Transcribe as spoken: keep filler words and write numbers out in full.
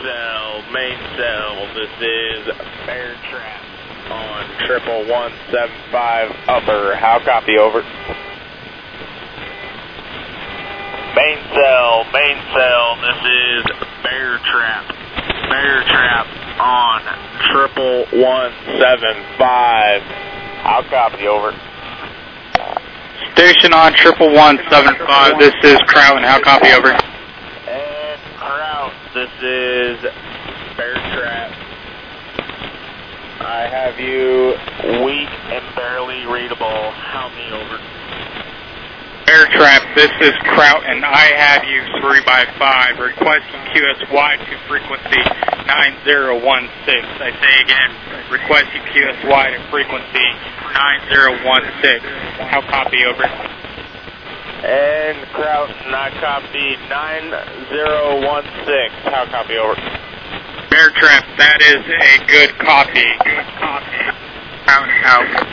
cell, main cell, this is Bear Trap on triple one seven five upper. How copy, over? Main cell, main cell, this is Bear Trap. Bear Trap on triple one seven five. How copy, over? Station on triple one seven five, this is Kraut, and how copy, over? And Kraut, this is Bear Trap. I have you weak and barely readable. How me, over? Bear Trap, this is Kraut, and I have you three by five, requesting Q S Y to frequency nine zero one six. I say again, requesting Q S Y to frequency nine zero one six. How copy, over? And Kraut, not copy, nine zero one six. How copy, over? Bear Trap, that is a good copy. Good copy. Out, out.